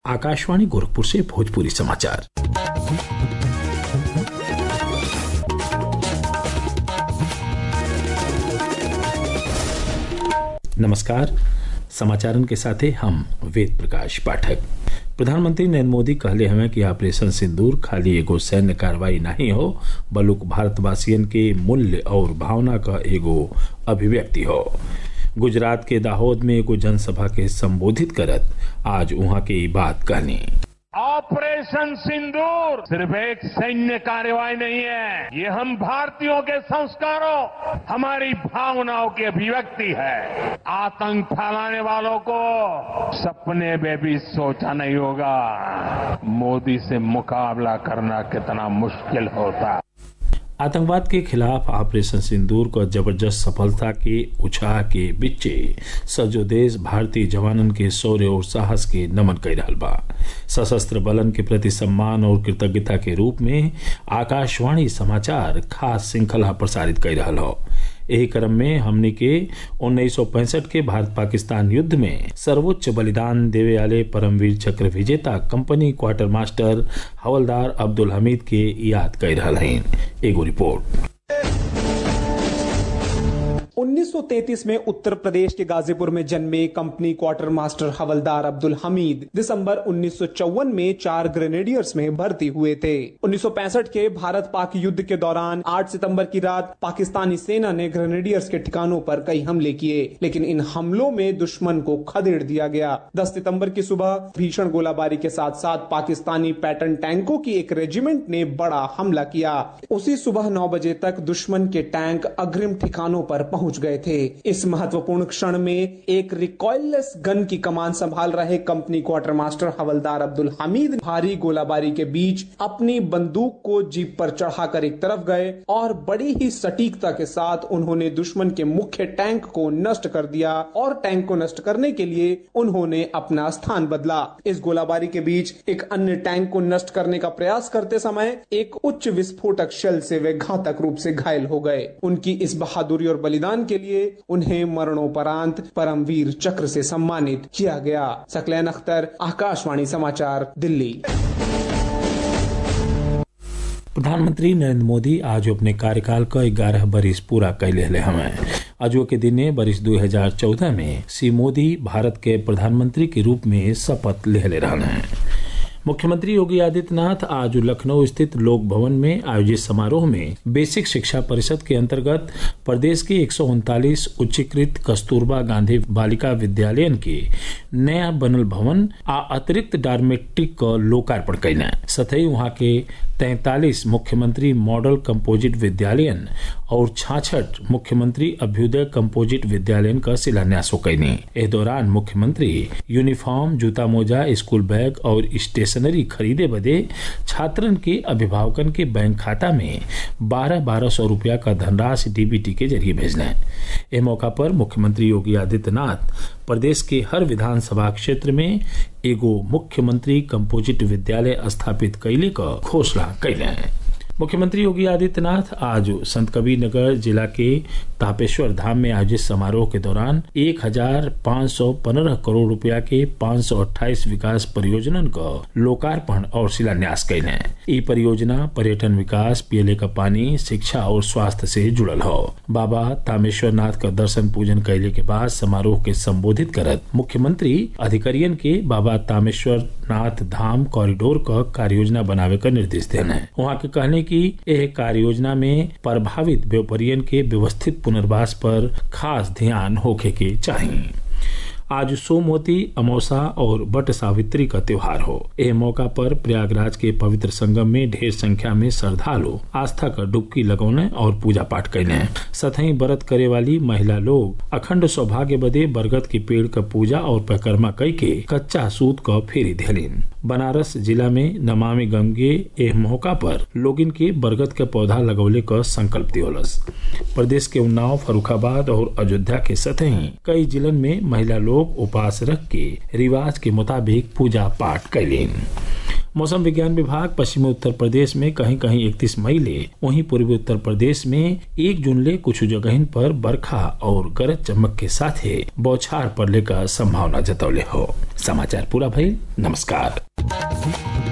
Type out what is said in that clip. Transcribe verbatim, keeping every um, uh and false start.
आकाशवाणी गोरखपुर से भोजपुरी समाचार। नमस्कार, समाचारन के साथे हम वेद प्रकाश पाठक। प्रधानमंत्री नरेंद्र मोदी कहले हमें कि ऑपरेशन सिंदूर खाली एगो सैन्य कार्रवाई नहीं हो, बल्कि भारतवासियन के मूल्य और भावना का एगो अभिव्यक्ति हो। गुजरात के दाहोद में एगो जनसभा के संबोधित करत आज वहां की बात कहनी। ऑपरेशन सिंदूर सिर्फ एक सैन्य कार्रवाई नहीं है, ये हम भारतीयों के संस्कारों, हमारी भावनाओं की अभिव्यक्ति है। आतंक फैलाने वालों को सपने में भी सोचा नहीं होगा मोदी से मुकाबला करना कितना मुश्किल होता। आतंकवाद के खिलाफ ऑपरेशन सिंदूर को जबरदस्त सफलता के उत्साह के बीच सजो देश भारतीय जवानन के शौर्य और साहस के नमन कर रहा बा। सशस्त्र बलन के प्रति सम्मान और कृतज्ञता के रूप में आकाशवाणी समाचार खास श्रृंखला प्रसारित कर रहा हो। यही क्रम में हमने के उन्नीस सौ पैंसठ के भारत पाकिस्तान युद्ध में सर्वोच्च बलिदान देवे वाले परमवीर चक्र विजेता कंपनी क्वार्टर मास्टर हवलदार अब्दुल हमीद के याद कर रहा है। एगो रिपोर्ट। उन्नीस सौ तैंतीस में उत्तर प्रदेश के गाजीपुर में जन्मे कंपनी क्वार्टर मास्टर हवलदार अब्दुल हमीद दिसंबर उन्नीस सौ चौवन में चार ग्रेनेडियर्स में भर्ती हुए थे। उन्नीस सौ पैंसठ के भारत पाक युद्ध के दौरान आठ सितंबर की रात पाकिस्तानी सेना ने ग्रेनेडियर्स के ठिकानों पर कई हमले किए, लेकिन इन हमलों में दुश्मन को खदेड़ दिया गया। दस सितंबर की सुबह भीषण गोलाबारी के साथ साथ पाकिस्तानी पैटर्न टैंकों की एक रेजिमेंट ने बड़ा हमला किया। उसी सुबह नौ बजे तक दुश्मन के टैंक अग्रिम ठिकानों पर पहुंच गए थे। इस महत्वपूर्ण क्षण में एक रिकॉइललेस गन की कमान संभाल रहे कंपनी क्वार्टर मास्टर हवलदार अब्दुल हमीद भारी गोलाबारी के बीच अपनी बंदूक को जीप पर चढ़ाकर एक तरफ गए और बड़ी ही सटीकता के साथ उन्होंने दुश्मन के मुख्य टैंक को नष्ट कर दिया और टैंक को नष्ट करने के लिए उन्होंने अपना स्थान बदला। इस गोलाबारी के बीच एक अन्य टैंक को नष्ट करने का प्रयास करते समय एक उच्च विस्फोटक शेल से वे घातक रूप से घायल हो गए। उनकी इस बहादुरी और बलिदान के लिए उन्हें मरणोपरांत परमवीर चक्र से सम्मानित किया गया। सकलैन अख्तर, आकाशवाणी समाचार, दिल्ली। प्रधानमंत्री नरेंद्र मोदी आज अपने कार्यकाल का ग्यारह बरिस पूरा कैले हले हमें। अजो के दिन बरिस दो हजार चौदह में श्री मोदी भारत के प्रधानमंत्री के रूप में शपथ ले रहे हैं। मुख्यमंत्री योगी आदित्यनाथ आज लखनऊ स्थित लोक भवन में आयोजित समारोह में बेसिक शिक्षा परिषद के अंतर्गत प्रदेश के एक सौ उनतालीस उच्चीकृत कस्तूरबा गांधी बालिका विद्यालयन के नया बनल भवन आ अतिरिक्त डॉर्मेट्री का लोकार्पण कैले। सतही वहां के तैंतालीस मुख्यमंत्री मॉडल कंपोजिट विद्यालयन और छाछठ मुख्यमंत्री अभ्युदय कंपोजिट विद्यालयन का शिलान्यास कैनी। इस दौरान मुख्यमंत्री यूनिफॉर्म, जूता मोजा, स्कूल बैग और स्टेशनरी खरीदे बदे छात्रन के अभिभावकन के बैंक खाता में बारह बारह सौ रुपया का धनराशि डीबीटी के जरिए भेजने। इस मौका पर मुख्यमंत्री योगी आदित्यनाथ प्रदेश के हर विधानसभा क्षेत्र में एगो मुख्यमंत्री कंपोजिट विद्यालय स्थापित कैले का घोषणा कैले हैं। मुख्यमंत्री योगी आदित्यनाथ आज संत कबीर नगर जिला के तापेश्वर धाम में आयोजित समारोह के दौरान एक हजार पाँच सौ पंद्रह करोड़ रुपया के पाँच सौ अट्ठाईस विकास परियोजनन का लोकार्पण और शिलान्यास कैले। ये परियोजना पर्यटन विकास, पियले का पानी, शिक्षा और स्वास्थ्य से जुड़ल हो। बाबा तामेश्वर नाथ का दर्शन पूजन कैले के बाद समारोह के संबोधित करत मुख्यमंत्री अधिकारियन के बाबा तामेश्वर नाथ धाम कॉरिडोर का कार्य योजना बनावे का निर्देश देने। वहाँ के कहने की यह कार्य योजना में प्रभावित व्यापारियन के व्यवस्थित पुनर्वास पर खास ध्यान होके के चाहिए। आज सोमवती अमावस्या और बट सावित्री का त्योहार हो। यह मौका पर प्रयागराज के पवित्र संगम में ढेर संख्या में श्रद्धालु आस्था का डुबकी लगौने और पूजा पाठ कैले। सतही व्रत करे वाली महिला लोग अखंड सौभाग्य बदे बरगद के पेड़ का पूजा और परिक्रमा कई के कच्चा सूत का फेरी धेलिन। बनारस जिला में नमामि गंगे एह मौका पर लोगिन के बरगद के पौधा लगौले का संकल्प दियोलस। प्रदेश के उन्नाव, फर्रुखाबाद और अयोध्या के सतही कई जिलन में महिला लोग उपवास रख के रिवाज के मुताबिक पूजा पाठ कैलीन। मौसम विज्ञान विभाग पश्चिमी उत्तर प्रदेश में कहीं कहीं इकतीस मई ले, वहीं पूर्वी उत्तर प्रदेश में एक जून ले कुछ जगहिन पर बरखा और गरज चमक के साथ ही बौछार पड़ने का संभावना जतौले हो। समाचार पूरा भइल। नमस्कार।